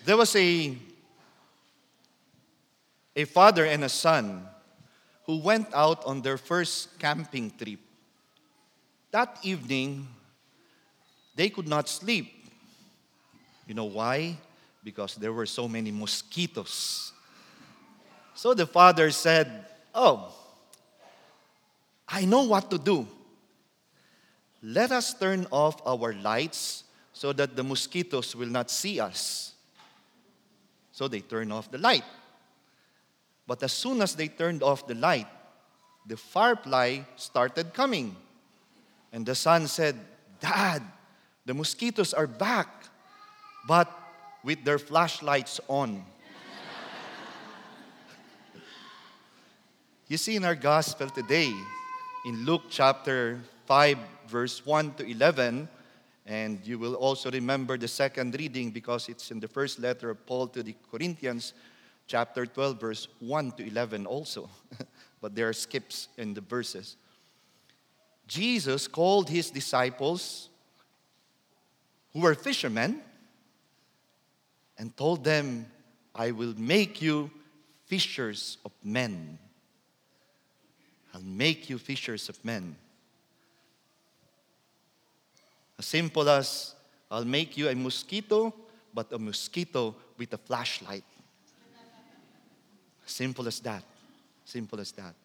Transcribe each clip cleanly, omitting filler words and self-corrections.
There was a father and a son who went out on their first camping trip. That evening, they could not sleep. You know why? Because there were so many mosquitoes. So the father said, "Oh, I know what to do. Let us turn off our lights so that the mosquitoes will not see us." So they turned off the light. But as soon as they turned off the light, the firefly started coming. And the son said, "Dad, the mosquitoes are back, but with their flashlights on." You see in our gospel today, in Luke chapter 5, verse 1 to 11, and you will also remember the second reading because it's in the first letter of Paul to the Corinthians, chapter 12, verse 1 to 11 also. But there are skips in the verses. Jesus called his disciples, who were fishermen, and told them, "I will make you fishers of men." I'll make you fishers of men. As simple as, I'll make you a mosquito, but a mosquito with a flashlight. Simple as that. Simple as that.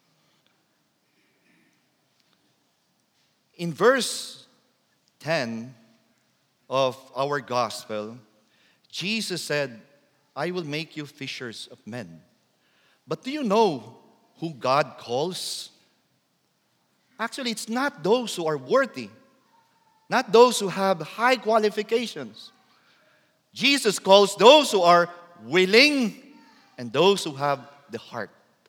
In verse 10 of our gospel, Jesus said, "I will make you fishers of men." But do you know who God calls? Actually, it's not those who are worthy, not those who have high qualifications. Jesus calls those who are willing and those who have the heart.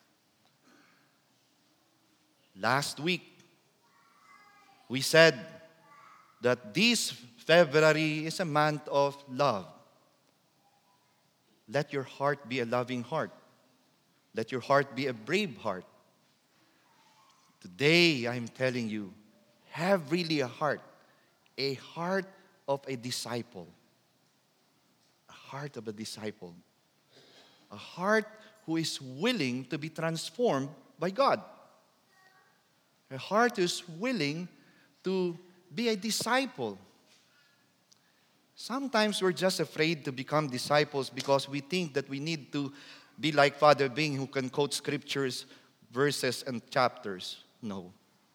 Last week, we said that this February is a month of love. Let your heart be a loving heart. Let your heart be a brave heart. Today, I'm telling you, have really a heart of a disciple. A heart of a disciple. A heart who is willing to be transformed by God. A heart who is willing to be a disciple. Sometimes we're just afraid to become disciples because we think that we need to be like Father Bing who can quote scriptures, verses, and chapters. No.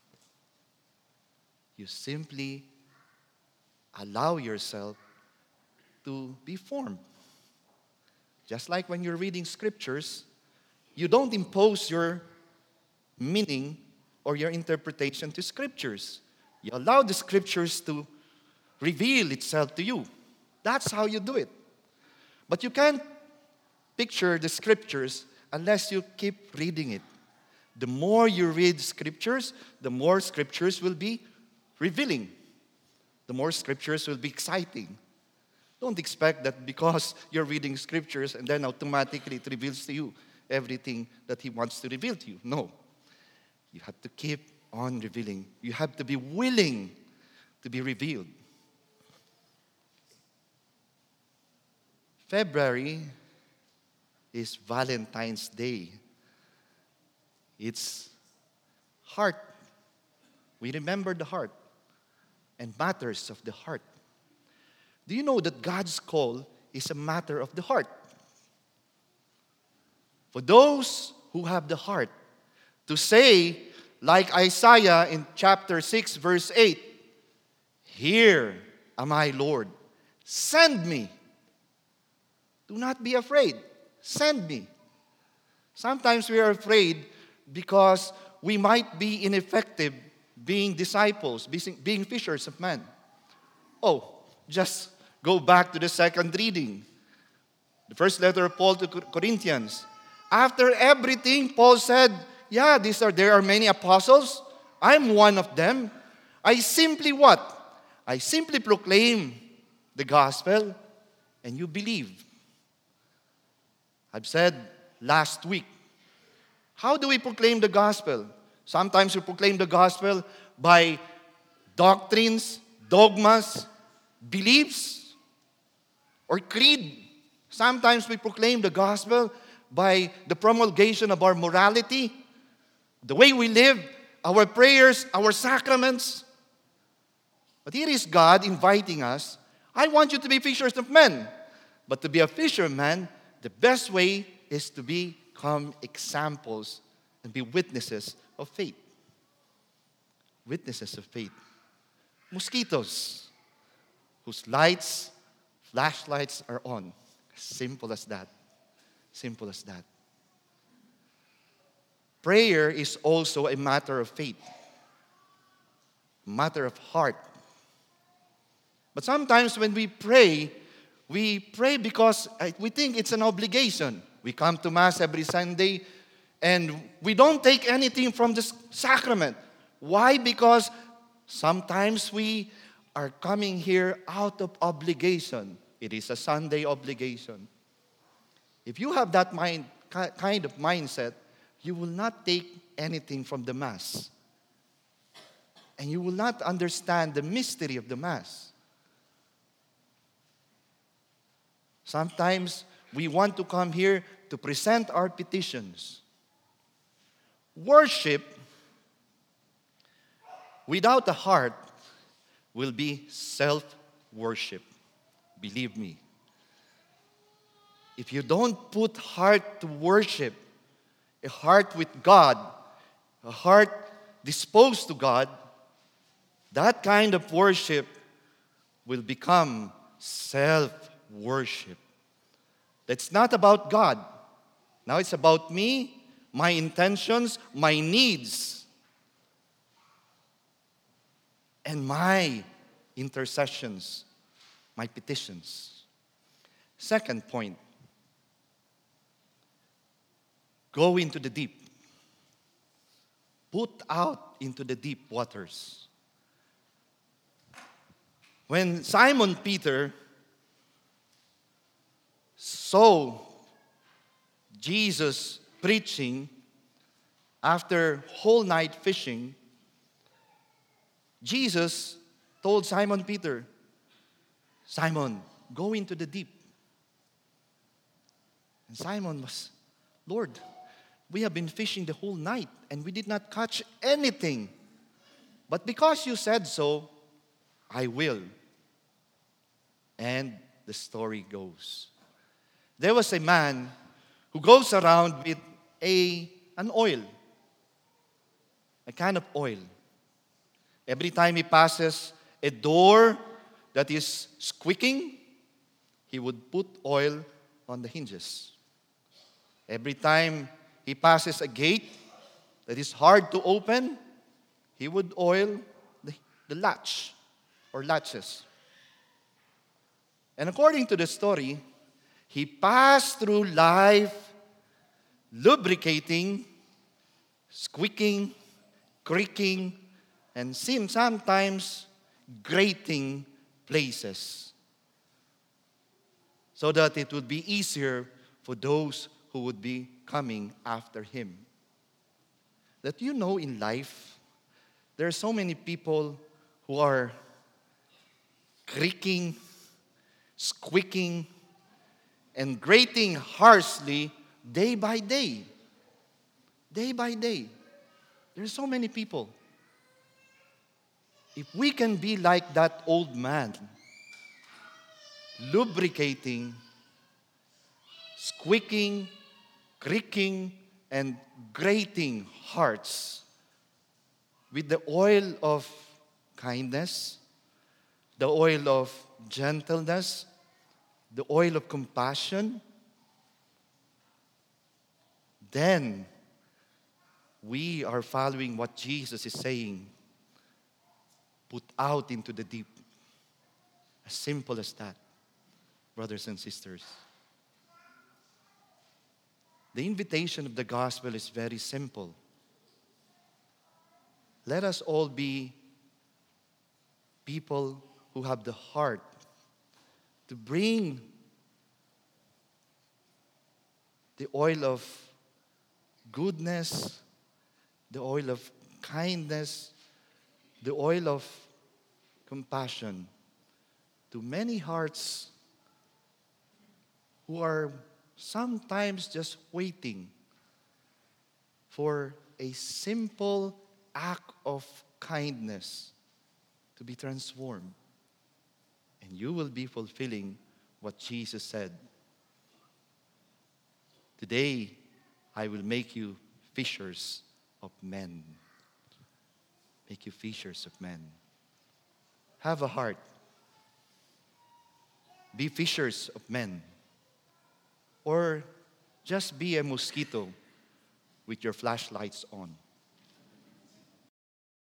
You simply allow yourself to be formed. Just like when you're reading scriptures, you don't impose your meaning or your interpretation to scriptures. You allow the scriptures to reveal itself to you. That's how you do it. But you can't picture the scriptures unless you keep reading it. The more you read scriptures, the more scriptures will be revealing. The more scriptures will be exciting. Don't expect that because you're reading scriptures and then automatically it reveals to you everything that He wants to reveal to you. No. You have to keep on revealing. You have to be willing to be revealed. February is Valentine's Day. It's heart. We remember the heart and matters of the heart. Do you know that God's call is a matter of the heart? For those who have the heart to say, like Isaiah in chapter 6, verse 8, "Here am I, Lord, send me." Do not be afraid. Send me. Sometimes we are afraid because we might be ineffective being disciples, being fishers of men. Oh, just go back to the second reading. The first letter of Paul to Corinthians. After everything, Paul said, "Yeah, there are many apostles. I'm one of them. I simply what? I simply proclaim the gospel and you believe." I've said last week, how do we proclaim the gospel? Sometimes we proclaim the gospel by doctrines, dogmas, beliefs, or creed. Sometimes we proclaim the gospel by the promulgation of our morality, the way we live, our prayers, our sacraments. But here is God inviting us. I want you to be fishers of men. But to be a fisherman, the best way is to become examples and be witnesses of faith. Witnesses of faith. Mosquitoes whose flashlights are on. Simple as that. Simple as that. Prayer is also a matter of faith. Matter of heart. But sometimes when we pray because we think it's an obligation. We come to Mass every Sunday and we don't take anything from this sacrament. Why? Because sometimes we are coming here out of obligation. It is a Sunday obligation. If you have that kind of mindset, you will not take anything from the Mass. And you will not understand the mystery of the Mass. Sometimes we want to come here to present our petitions. Worship without a heart will be self-worship. Believe me. If you don't put heart to worship, a heart with God, a heart disposed to God, that kind of worship will become self-worship. That's not about God. Now it's about me, my intentions, my needs, and my intercessions, my petitions. Second point, go into the deep. Put out into the deep waters. When Simon Peter saw Jesus preaching after whole night fishing, Jesus told Simon Peter, Simon, go into the deep. And Simon was, Lord, we have been fishing the whole night and we did not catch anything. But because you said so, I will. And the story goes. There was a man who goes around with an oil, a kind of oil. Every time he passes a door that is squeaking, he would put oil on the hinges. Every time he passes a gate that is hard to open, he would oil the latch or latches. And according to the story, he passed through life lubricating, squeaking, creaking, and sometimes grating places so that it would be easier for those who would be coming after him. That you know in life, there are so many people who are creaking, squeaking, and grating harshly day by day. Day by day. There are so many people. If we can be like that old man, lubricating, squeaking, creaking, and grating hearts with the oil of kindness, the oil of gentleness, the oil of compassion, then we are following what Jesus is saying. Put out into the deep. As simple as that, brothers and sisters. The invitation of the gospel is very simple. Let us all be people who have the heart to bring the oil of goodness, the oil of kindness, the oil of compassion to many hearts who are sometimes just waiting for a simple act of kindness to be transformed. And you will be fulfilling what Jesus said. Today, I will make you fishers of men. Make you fishers of men. Have a heart. Be fishers of men. Or just be a mosquito with your flashlights on.